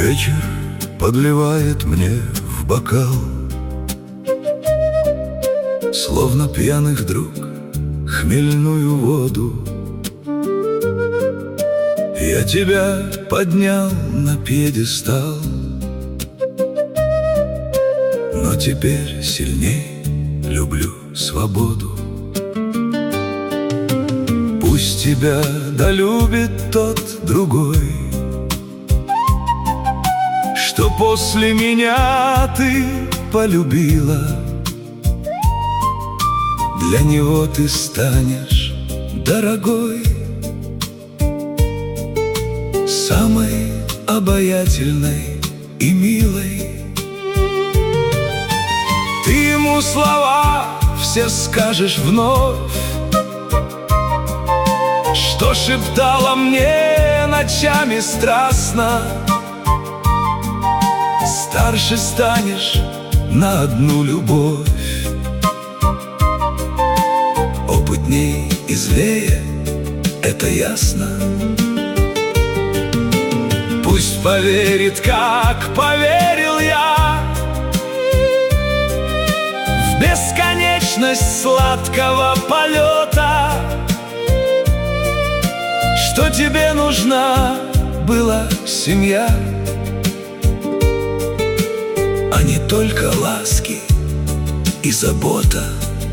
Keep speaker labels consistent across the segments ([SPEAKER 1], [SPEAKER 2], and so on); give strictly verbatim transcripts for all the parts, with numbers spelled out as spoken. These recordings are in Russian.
[SPEAKER 1] Вечер подливает мне в бокал, словно пьяных друг, хмельную воду. Я тебя поднял на пьедестал, но теперь сильней люблю свободу. Пусть тебя долюбит тот другой, что после меня ты полюбила. Для него ты станешь дорогой, самой обаятельной и милой. Ты ему слова все скажешь вновь, что шептала мне ночами страстно. Старше станешь на одну любовь, опытней и злее, это ясно. Пусть поверит, как поверил я, в бесконечность сладкого полета, что тебе нужна была семья, а не только ласки и забота.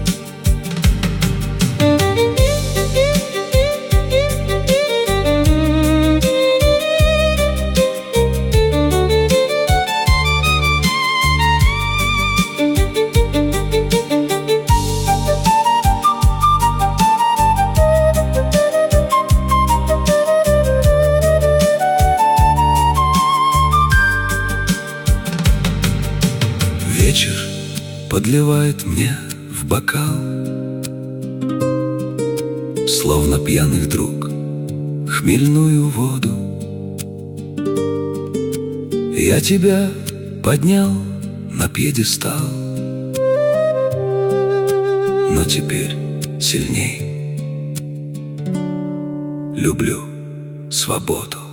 [SPEAKER 1] Вечер подливает мне в бокал, словно пьяных друг, хмельную воду. Я тебя поднял на пьедестал, но теперь сильней люблю свободу.